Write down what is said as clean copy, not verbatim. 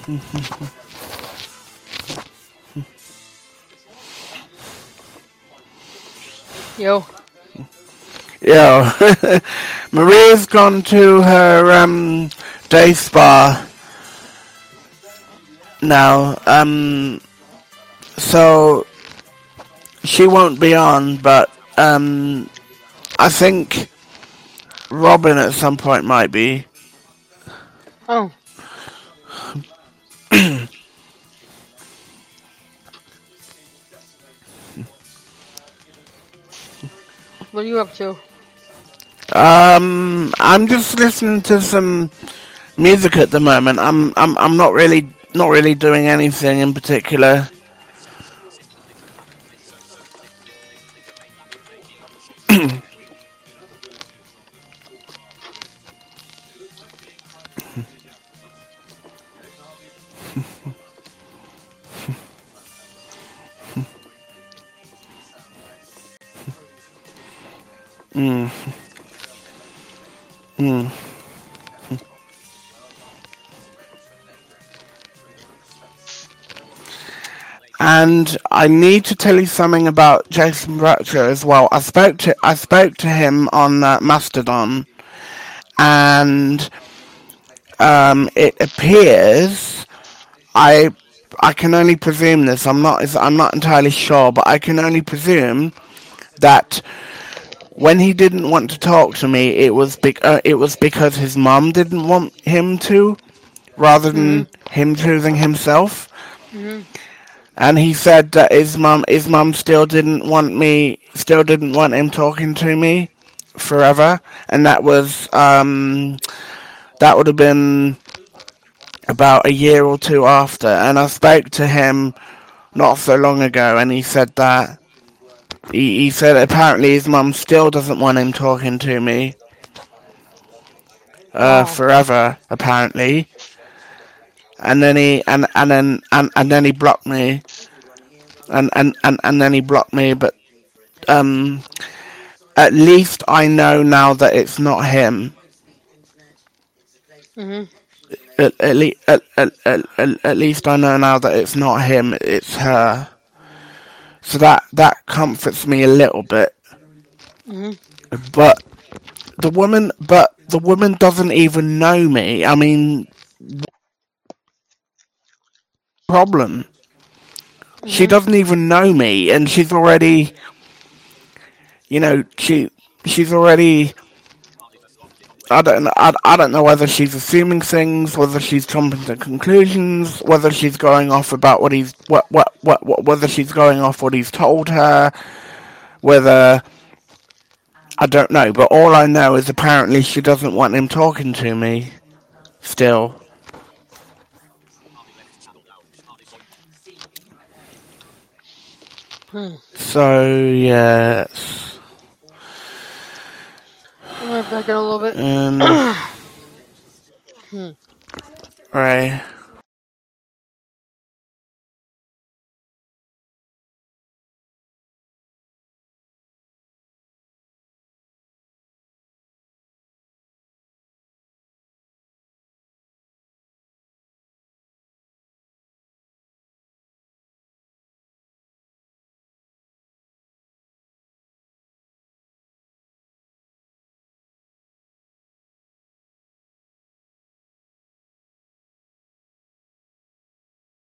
Yo. Yo, Maria's gone to her day spa now. So she won't be on, but I think Robin at some point might be. Oh. What are you up to? I'm just listening to some music at the moment. I'm not really doing anything in particular. Mm, mm. And I need to tell you something about Jason Butcher as well. I spoke to him on Mastodon, and it appears I I can only presume this. I'm not entirely sure, but I can only presume that when he didn't want to talk to me, it was because his mum didn't want him to, rather Mm-hmm. than him choosing himself. Mm-hmm. And he said that his mum still didn't want him talking to me forever, and that would have been about a year or two after. And I spoke to him not so long ago, and he said that he said apparently his mum still doesn't want him talking to me Oh. forever, apparently. And then he blocked me, and then he blocked me. But um, at least I know now that it's not him. Mm-hmm. At least I know now that it's not him. It's her. So that comforts me a little bit. Mm-hmm. But the woman doesn't even know me. I mean, problem. She Mm-hmm. doesn't even know me, and she's already, she's already. I don't know whether she's assuming things, whether she's jumping to conclusions, whether she's going off about whether she's going off what he's told her, whether I don't know. But all I know is apparently she doesn't want him talking to me still. Hmm. So yes, I'm right back in a little bit. um, Hmm. right.